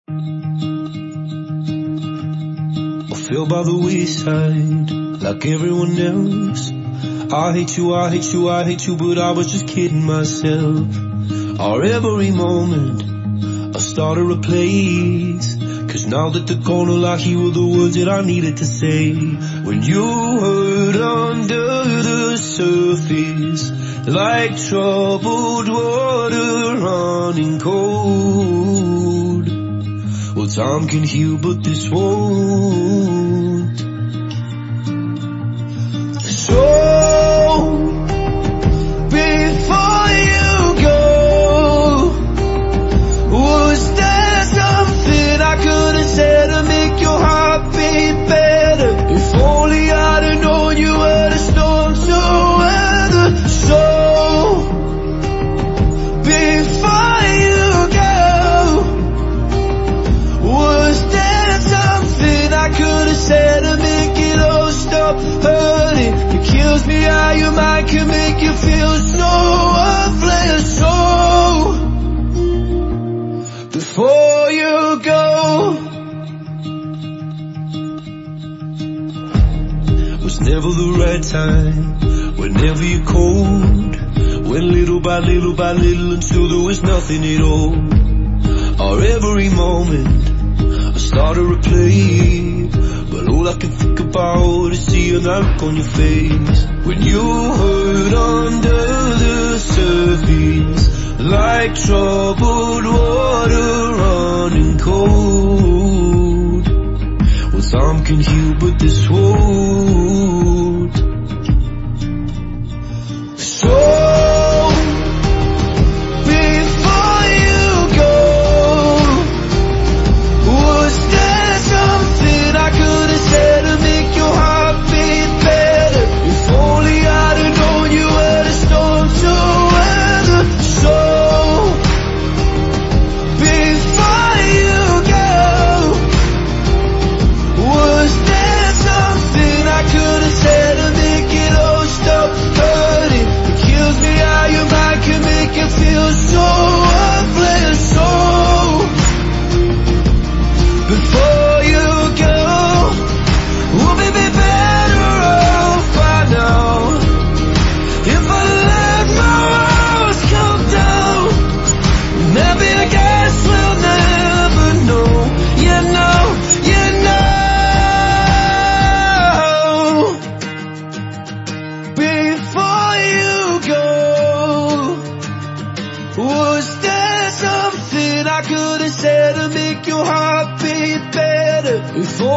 I fell by the wayside like everyone else. I hate you, I hate you, I hate you, but I was just kidding myself. Or every moment I started a place, 'cause now that they're gone, all I hear were the words that I needed to say. When you hurt under the surface, like troubled water running cold. Well, time can heal, but this won't. So, before you go, was there something I could have said to make your heart beat better? If only I'd have known you were the storm to weather. So, before you go, was there something I could have said to make it all stop hurting? It kills me how your mind can make you feel so worthless. So, before you go, was never the right time, whenever you're cold. Went little by little by little until there was nothing at all. Or every moment I started to play, but all I can think about is seeing that look on your face. When you hurt under the surface, like troubled water running cold. Well, time can heal, but this won't. So, before you go, was there something I could have said to make your heart beat better? If only I'd have known you were the storm to weather. So, before you go, was there something I could have said to make it all stop hurting? It kills me how your mind can make you feel so worthless. So, before you go, we'll be better off by now. If I let my walls come down, maybe I guess we'll never know. You know, you know. Before you go, was there something I could have said to make your heart beat better? If